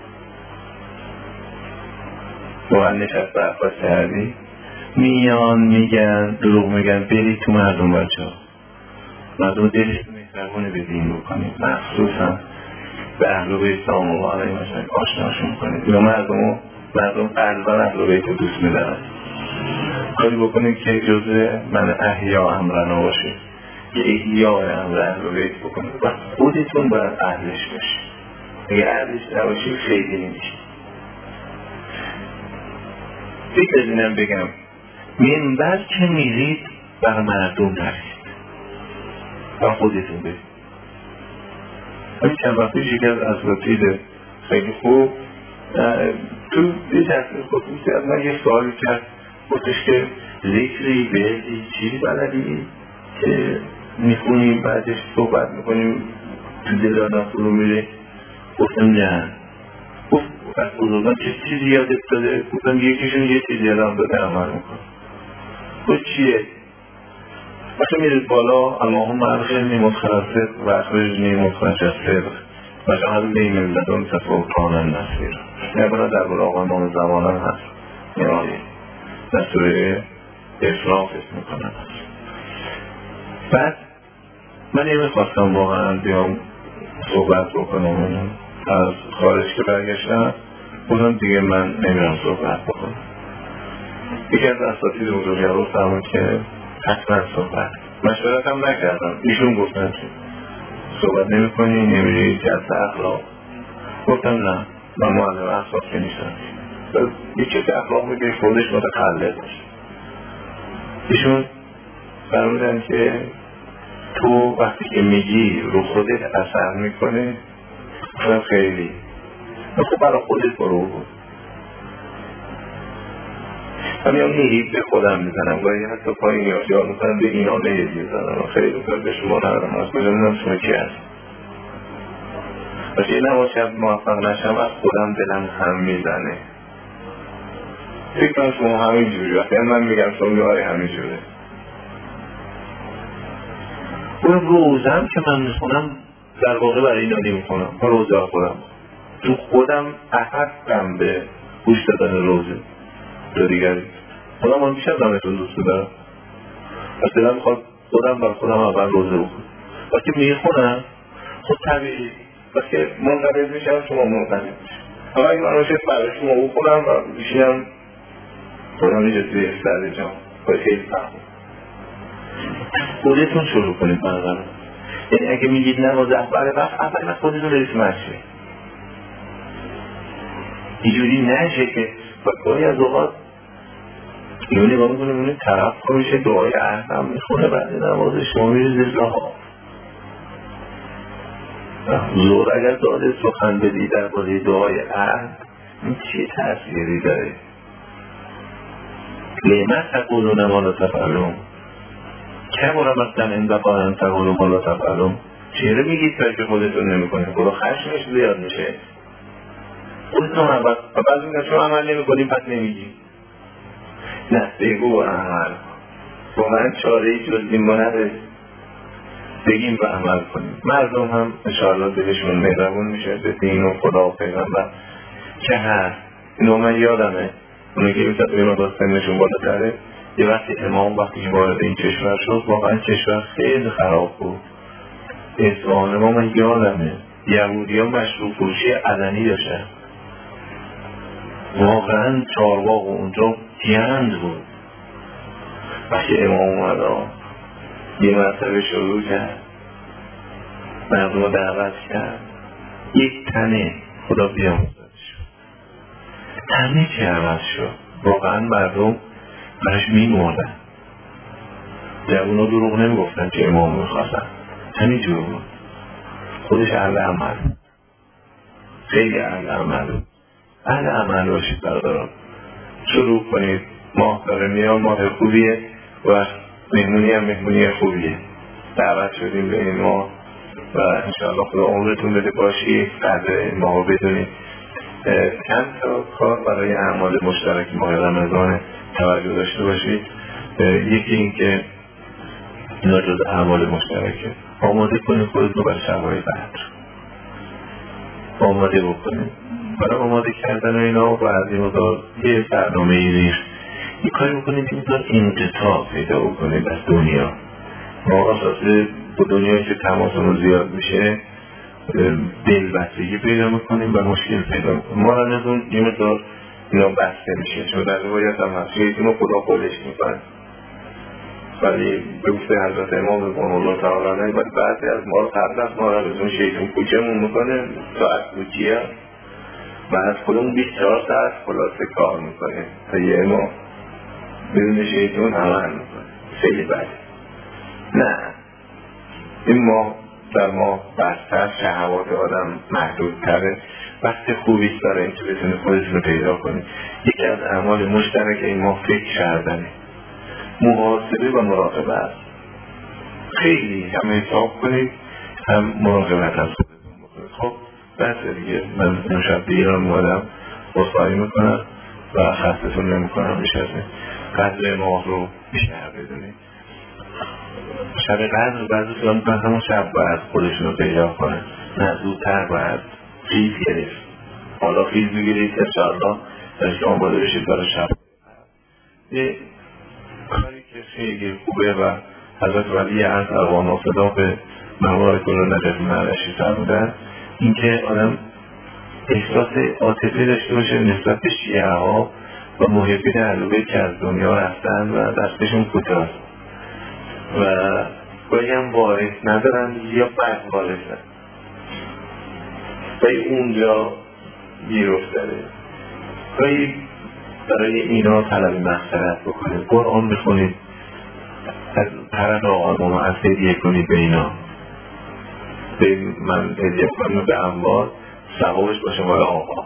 واقعا نشست برخواست کردی میان میگن دروغ میگن برید تو مردم بچه ها مردم دلشتون مهربونه به دین بکنید مخصوصا به اهل بیت سلام الله علیهم آشناشون کنید یا مردم مردم قلبا اهل بیت رو دوست میدارن کاری بکنید که جزء من احیا امرنا باشه که احیا امر اهل بیت بکنید و خودتون باید اهلش باشید. اگه اهلش نباشید خیلی نمیشه. فکر از اینم بگم منبر که میرید برای مردم نرید و خودتون برید. همین چند وقت پیش یکی از اساتید خیلی خوب تو یه جلسه خصوصی از من یه سوالی کرد، گفتش که ذکری بهدی چیزی بلدی که میخونیم بعدش صحبت میکنیم تو دل آدم فرو میره؟ گفتم نه. گفت از بزرگان چه چیزی یادت داده؟ گفتم یکیشون یه چیزی یادم داده عمل میکنم. گفت چیه؟ وقتی میرید بالا اللهم ادخلنی مدخل صدق و اخرجنی مخرج صدق و اجعلنی من لدنک سلطانا نصیرا. نبالا در بالا آقا امام زمان هم هست، یعنی در سوره افراق اسم میکنن هست. بعد من نمیخواستم واقعا بیام صحبت بکنم، از خارج که برگشتم بودم دیگه من نمیرم صحبت بکنم. یکی از اساتید بزرگوار رو فرمود که حتما صحبت. مشورت هم نکردم، ایشون گفتن که صحبت نمی کنی نمیری جلسه اخلاق. گفتم نه، من معلم اخلاق که نیستم. یکی که اخلاق میگه خودش متخلق باشه. ایشون فرمودن که تو وقتی که میگی رو خودت اثر میکنه خب خیلی خب برای خودت برو بود. همین هم نیهید به خودم میزنم گاهی حتی پایین یا خیال میکنم به این آنه یه میزنم خیلی بکنم به شما ندارم از کجا میدونم شما کی هست. باشه این نماز شب موفق نشم از خودم دلم هم میزنه. فکر کنم شما همین جوری وقتی من میگم شما میاره همین جوره. اون روزم که من میخونم در واقع برای اینا نمیخونم، من روزه خودم تو خودم احدم به گوش دادن روزه دو دیگری. خودم من بیشتر دمتون دوست دارم از دلم میخواد خودم بر خودم اول روزه بخونم. وقتی میخونم خود طبیعی وقتی منقبض میشم شما منقبض میشم. اما اگه من روشه برای شما بخونم و بیشیم خودم یه جزوی افتاده جام باید خیلی فهم خودتون شروع کنید برقرار. یعنی اگه میگید نماز اول وقت اول وقت خودتون رئیس مسجد اینجوری نشه که گاهی از اوقات اینو نگاه میکنه میونه طرف کنشه دعای عهد هم میخونه بعد نماز شما میره زیر ها زور اگر داده سخن بدی در باره دعای عهد این چه تأثیری داره؟ لیمت تقولون ما لا تفعلون کبر مقتا عند الله ان تقولوا ما لا تفعلون. چرا میگید که خودتون نمیکنید؟ خدا خشمش زیاد میشه. خودتون هم بعد بعضی میگن شما عمل نمیکنیم پس نمیگیم. نه بگو و عمل. با من چاره ای جز این ما نداره. بگیم و عمل کنیم. مردم هم انشاءالله دلشون مهربون میشه به دین و خدا و پیغمبر که هست. اینو من یادمه اونو که بیشتر به مقدار سنشون بالاتره. یه وقتی امام وقتی که وارد این کشور شد واقعا کشور خیلی خراب بود. اصفهان ما من یادمه یهودی ها مشروع فروشی علنی داشتن. واقعا چارواق اونجا گند بود. وقتی امام اومد یه مرتبه شروع کرد مردم رو دعوت کرد یک تنه خدا بیاموزد شد همه چی عوض شد. واقعا مردم برش می مردن. جوونا دروغ نمی گفتن که امام میخواستن همین جور بود. خودش اهل عمل خیلی اهل عمل اهل عمل باشید برادران. شروع کنید ماه داره میان ماه خوبیه و مهمونی هم مهمونی خوبیه. دعوت شدیم به این ماه و انشاءالله خدا عمرتون بده باشی قدر این ماه بدونید. چند تا کار برای اعمال مشترک ماه رمضان توجه داشته باشید. یکی این که اینا جز اعمال مشترکه. آماده کنید خودت رو برای شبهای بعد آماده بکنید. برای آماده کردن اینا و از این مدار یه برنامه ای ریخت یه کاری بکنید که میتونید انقطاع پیدا بکنید از دنیا. ما اساسه با دنیا که تماسمون زیاد میشه دلبستگی پیدا میکنیم و مشکل پیدا میکنیم. ما را نزون یه مدار اینا بسته میشه چون در روایت هم هست شیطان رو خدا خودش میکنه. ولی به گفته حضرت امام رضوان الله تعالی علیه ولی بعضی از ما رو قبل از ما را بزون شیطان کوچمون میکنه ساعت کوچیه و از خودمون بیست و چهار ساعت خلاصه کار میکنه تا یه ما بدون شیطان عمل میکنه. خیلی بده. نه این ما در ما بستر، شهوات آدم محدودتره. وقت خوبیست برای اینکه بتونید خودتون رو پیدا کنید. یکی از اعمال مشترک این ما فکر کردنه، محاسبه و مراقبت. خیلی هم حساب کنید هم مراقبت از خودتون بکنید. خب بسه دیگه، من امشب به ایران اومدم بخواهی میکنم و خستتون نمی کنم بیش از این. قدر ماه رو بیشتر بدونید. شب قدر بعضی سیان میکنن همون شب باید خودشون رو پیدا کنن، نه زودتر باید خیز گرفت. حالا خیز میگیرید انشاءالله درش آماده بشید برای شب. یه کاری که خیلی خوبه و حضرت ولی از اقوام و صدا به موارد کلو نجف معرشی فرمودن، این که آدم احساس عاطفه داشته باشه نسبت به شیعه ها و محبین علوه که از دنیا رفتن و دستشون کوتاه و گاهی هم وارث ندارن یا بد وارثن گاهی اونجا گیر افتاده. گاهی برای اینا طلب مغفرت بکنید، قرآن بخونید، از پرد آقا از هدیه کنید به اینا. به من هدیه کنید به انبار ثوابش باشه مال آقا.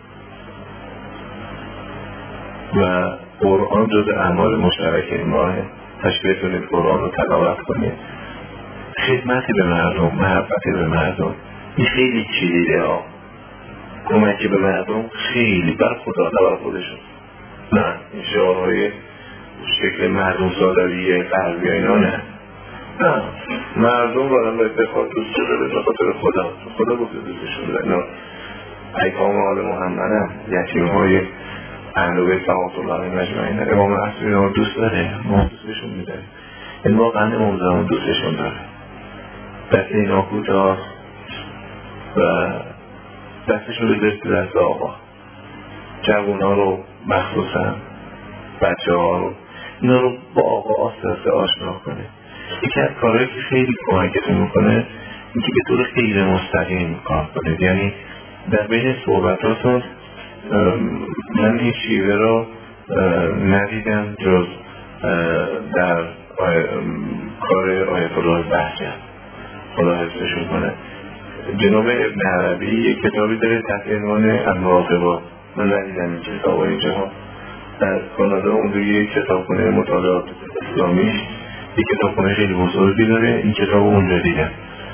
و قرآن جز اعمال مشترک این ماهه. تشبیه کنید قرآن رو تلاوت کنید. خدمت به مردم، محبت به مردم، این خیلی کلیده ها. کمکی به مردم خیلی بر خدا نه بر خودشون. نه این شعارهای شکل مردم سالاری قلبی اینا نه. نه مردم رو باید بخواد دوست داره به خاطر خدا. خدا گفته دوستشون داره. نه ایقام آل محمد هم یتیم های اهل بیت صلوات الله مجمعین امام اصلی رو دوست داره، ما دوستشون میداره. این واقعا امام زمان دوستشون داره. دست اینا کوتاه و دستشون رو دست دست آقا. جوان ها رو مخصوصا بچه ها رو اینا رو با آقا آسته آشنا کنه. یکی از کارهایی که خیلی کمکتون میکنه اینکه به طور غیر مستقیم کار کنید. یعنی در بین صحبتاتون من این شیوه رو ندیدم جز در آی... کار آیت الله بهجت، خدا حفظشون کنه. جناب ابن عربی یک کتابی داره تحت عنوان المراقبات، من ندیدم این کتاب های جهان. در کانادا اونجا یک کتابخونه مطالعات اسلامیش یک کتابخونه خیلی بزرگی داره، این کتاب اونجا دیدم.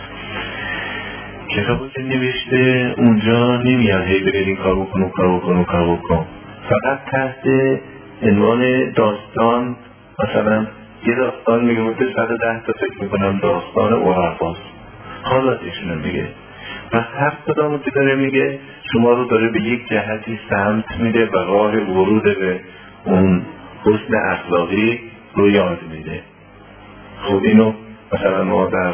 کتابی که نوشته اونجا نمیاد هی برید این کار بکن و کار بکن و کار بکن، فقط تحت عنوان داستان، مثلا یه داستان میگه مدت صد ده تا فکر میکنم داستان عرفاست، حالاتشون رو میگه و هر کدامو که داره میگه شما رو داره به یک جهتی سمت میده و راه ورود به اون حسن اخلاقی رو یاد میده. خب اینو مثلا ما در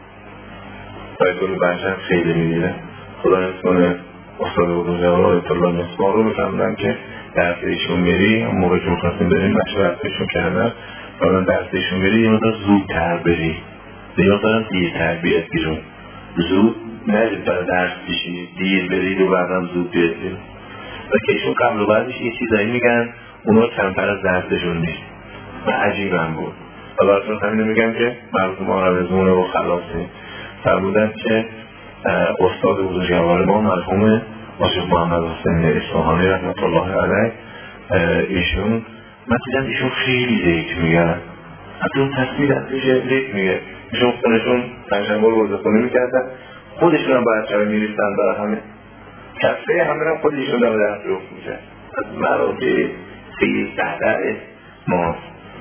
آیت الله بهجت خیلی میدیدم. خدا نکنه استاد بزرگوار آیت الله مصباح رو بفهمدن که درس ایشون میری، اون موقع که میخواستیم بریم مشورت ایشون کردن و من درس ایشون میری یه مدار زودتر بری، دیگه دارم دیرتر بیاد بیرون، زود نرید برای درس بشینید دیر برید و بعدم زود بیاد بیرون. و که ایشون قبل و بعدش یه چیزایی میگن اونا کمتر از درسشون نیست و عجیبم بود. و براتون همینو میگم که مردم آرزمونه و خلاصی فرمودن که استاد بزرگوار ما مرحوم عاشق محمد حسین اصفهانی رحمت الله علیه، ایشون من دیدم ایشون خیلی ذکر میگن، حتی اون تصویر از ایشون ذکر میگه. ایشون خونشون پنجشنبه رو روزه خونه میکردن، خودشون هم باید شبه میریستن برای همه کفه همه هم خودشون داره درست رفت میشه. از مراتب خیلی تحته ما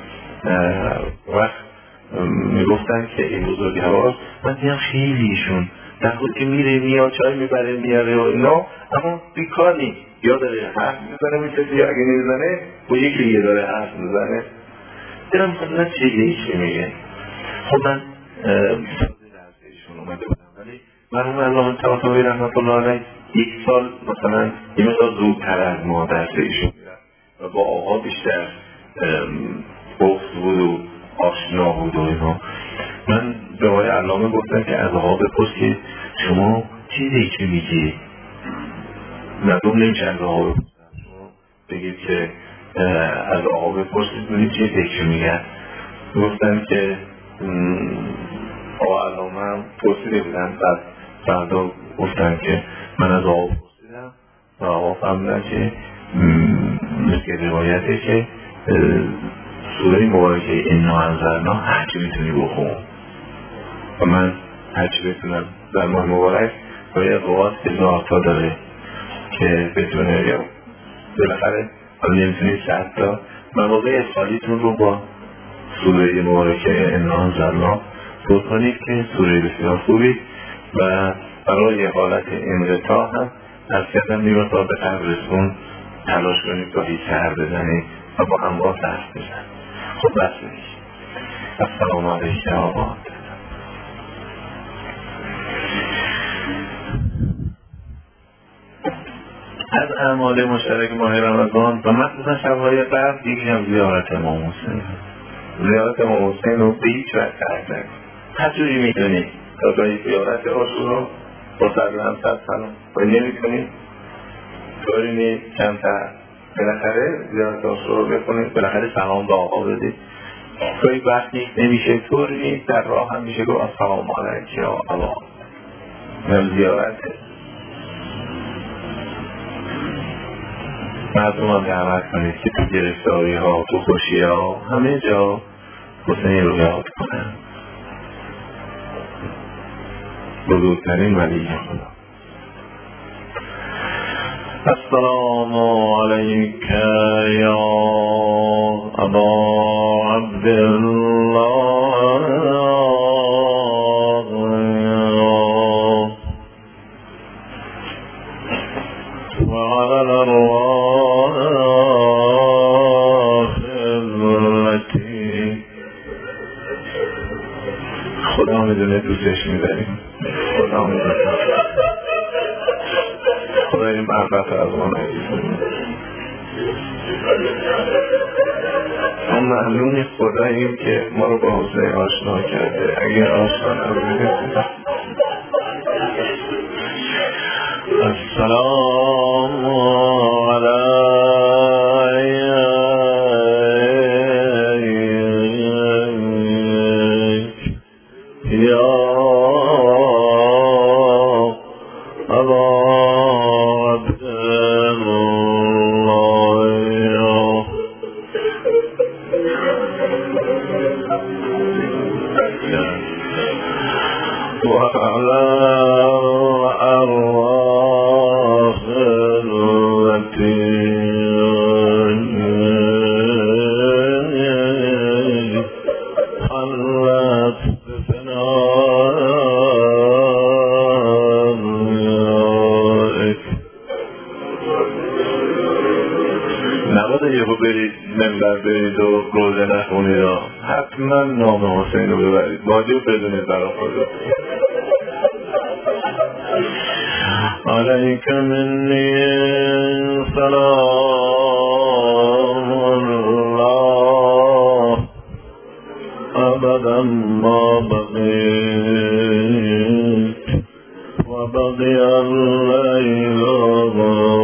وقت میگفتن که این بزرگی هواست من دیدم خیلی ایشون در خود که میره میاد چای میبره میاره و اینا، اما بیکار نیست، یا داره حرف میزنه میشه یا اگه نمیزنه با یکی دیگه داره حرف میزنه. دارم خودم چیزی ایشون میگه. خب من درس ایشون اومده بودم ولی مرحوم علامه طباطبایی رحمت الله علیه یک سال مثلا یه مقدار زودتر از ما درس ایشون میرفت و با آقا بیشتر بغض بود و آشنا بود و اینا. من به آقای علامه گفتم که از آقا بپرسید شما چی ذکر میگی؟ مردم نمیشه از آقا بپرسید، شما بگید که از آقا بپرسید ببینید چی ذکر میگن. گفتن که آقا علامه هم پرسیده بودن، بعد فردا گفتن که من از آقا پرسیدم و آقا فهمیدن که مثل روایته که سوره مبارکه انا انزلنا هرچی میتونی بخون و من هرچی بتونم در ماه مبارک باید قوات هزار تا داره که بتونه، یا بالاخره حالا نمیتونید صد تا مواقع اسفالیتون رو با سوره مبارکه انا انزلنا پر کنید که سوره بسیار خوبی و برای حالت انقطاع هم از کردن میمتا به قبرستون تلاش کنید تا هیچ سر بزنید و با همراه دست بزن. خب بس نیست. السلام علیکم آباد. از اعمال مشترک ماه رمضان و مخصوصا شب‌های قبل یکی هم زیارت امام حسین. زیارت امام حسین رو به هیچ وقت ترک نکن. هر جوری می‌دونی تا جای زیارت رسول رو مسلم صد سلام و نمی‌کنید طوری نیست کمتر بالاخره زیارت رسول رو بکنید، بالاخره سلام به آقا بدید. توی وقت نیست نمیشه طوری نیست در راه هم میشه گفت السلام علیکم یا آقا من زیارته. مردم هم دعوت کنید که تو گرفتاری ها تو خوشی ها همه جا حسین رو یاد کنن، بزرگترین ولی خدا. السلام علیک یا ابا عبدالله و علی الارواح التي خدا میدونه دوستش میداریم، خدا میدونه خدا این محبت از ما نگیزیم. ما معلومی خداییم که ما رو با حسین آشنا کرده. اگر آشنا نبودیم السلام علیک یا ابا حتما نام حسین رو ببرید، واجب بدونید برای خدا. علیک منی سلام الله ابدا ما بقیت و بقی اللیل و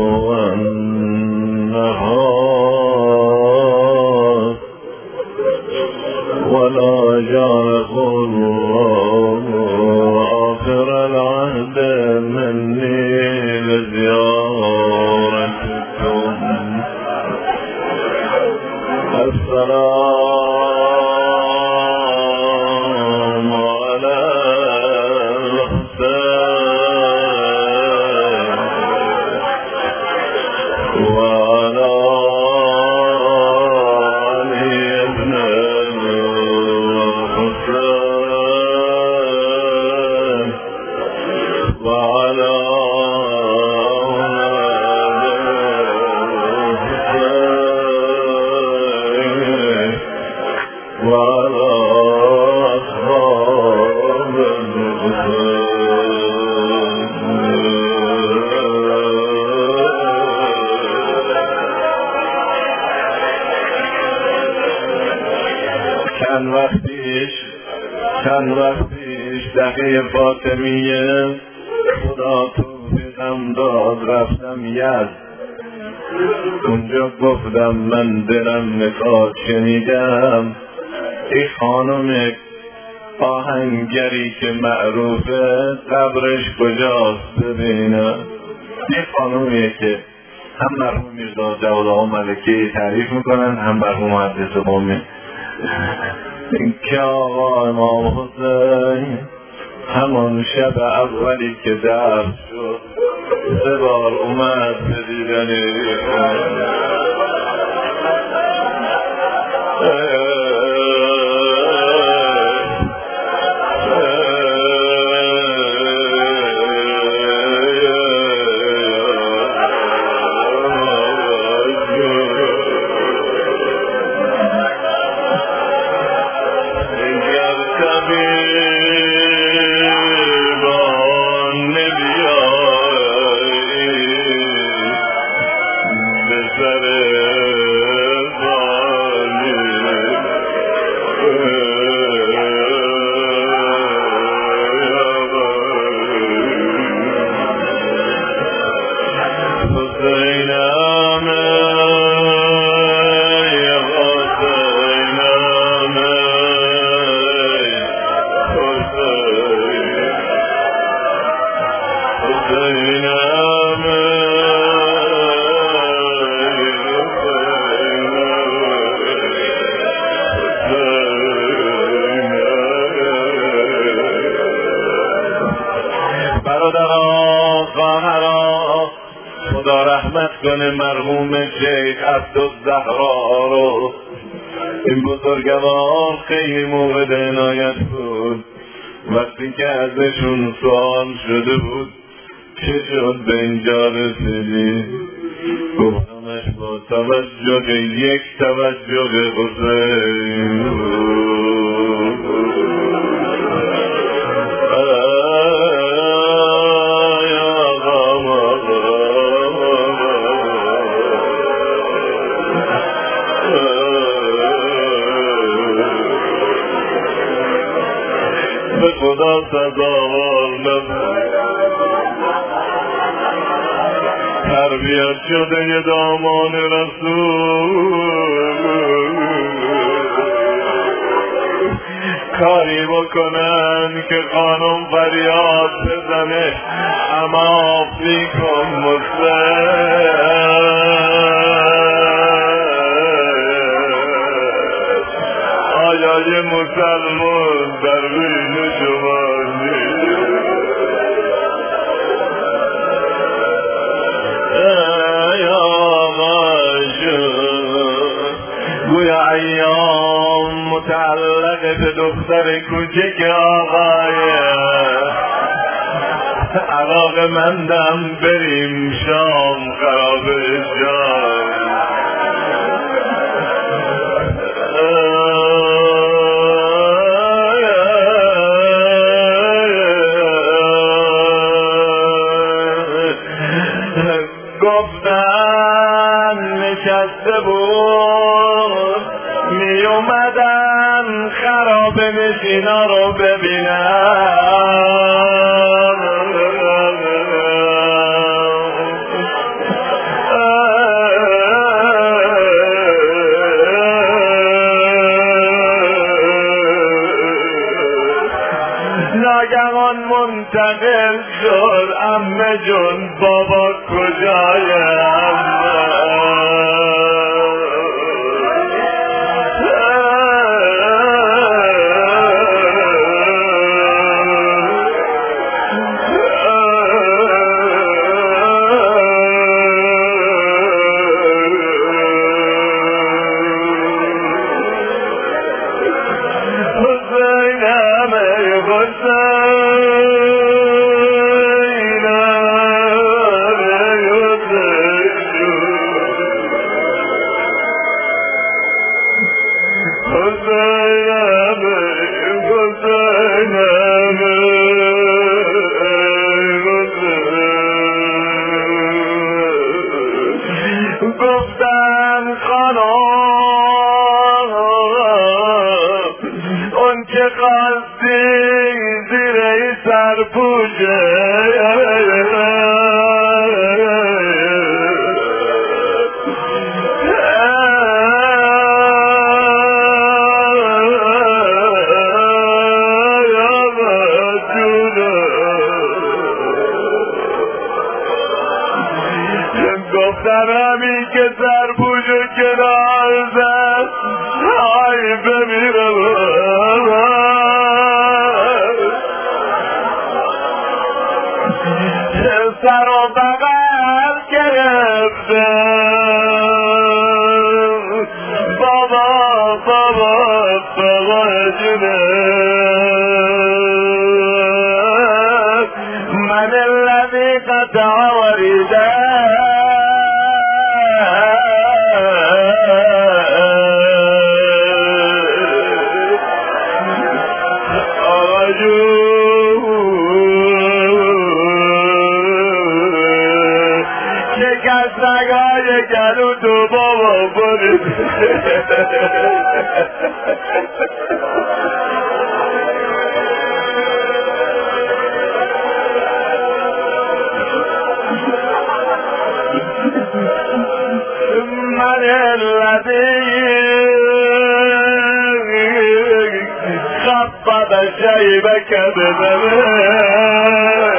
النهار ولا جعله الله آخر العهد مني لزيارتكم. السلام على الحسين وعلى چند وقت پیش چند وقت پیش دقیق فاطمیه خدا توفیقم داد رفتم یزد. اونجا گفتم من دلم میخواد شنیدم این خانم آهنگری که معروفه قبرش کجاست ببینم. این خانومیه که هم مرحوم میرزا جواد آقا ملکی تعریف میکنن، هم مرحوم مهندس قمی. که آقا امام حسین همان شب اولی که درد شد سه بار اومد به دیدنی. خدا رحمت کنه مرحوم شیخ عبدالزهرا رو. این بزرگوار خیلی مورد عنایت بود. وقتی که ازشون سوال شده بود چه شد به اینجا رسیدی، گفتمش با توجه یک توجه حسین. به خدا سزاوار نبود، تربیت شده یه دامان رسول کاری بکنن که خانم فریاد بزنه اما فیکم مسلم. آیا یه مسلمان در بین شما نیست؟ ای آقا شد گویا ایام متعلق به دختر کوچک آقایه. علاقه مندم بریم شام خراب شام. گفتن نشسته بود می اومدن خراب نشینا رو ببینن. ناگهان منتقل شد عمه جون بابا کجای عمه. حسین گفتم همین که سرپوش و کنار زد های بمیره سر و بغل گرفته بابا بابا بابا جونه من الذي قطع ورده نگاه گلو تو بابا برید من الذي خفض شيبك بذنبه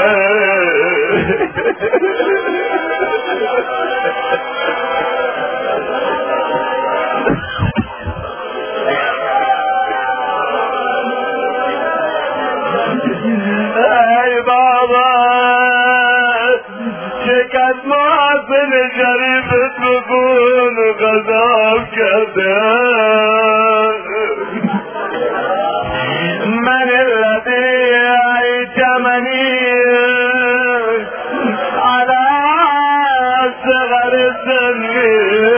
ای بابا شکست محسن شریفت بکن غذاب کرده من الذي عيتمني على صغر سني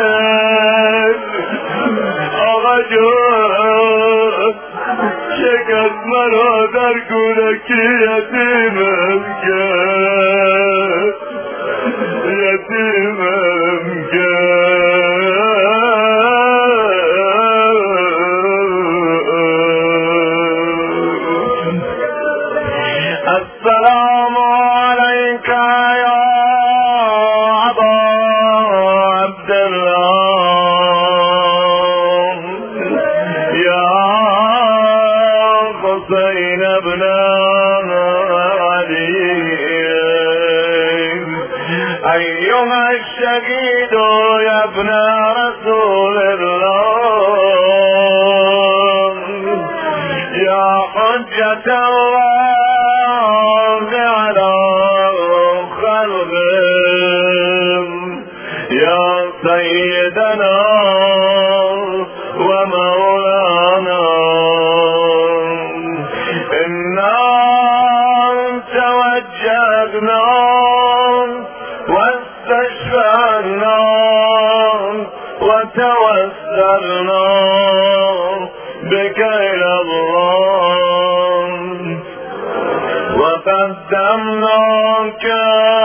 آقا جون شکست مرا در گونکی یتیمم کرد یتیمم کرد السلام علیک یا ابا عبدالله یا حسین ابن علی ایها الشهید یا ابن رسول الله یا حجة الله على خلقه یا سیدنا ومولانا توجهنا واستشفعنا وتوسلنا بك إلى الله وقدمناك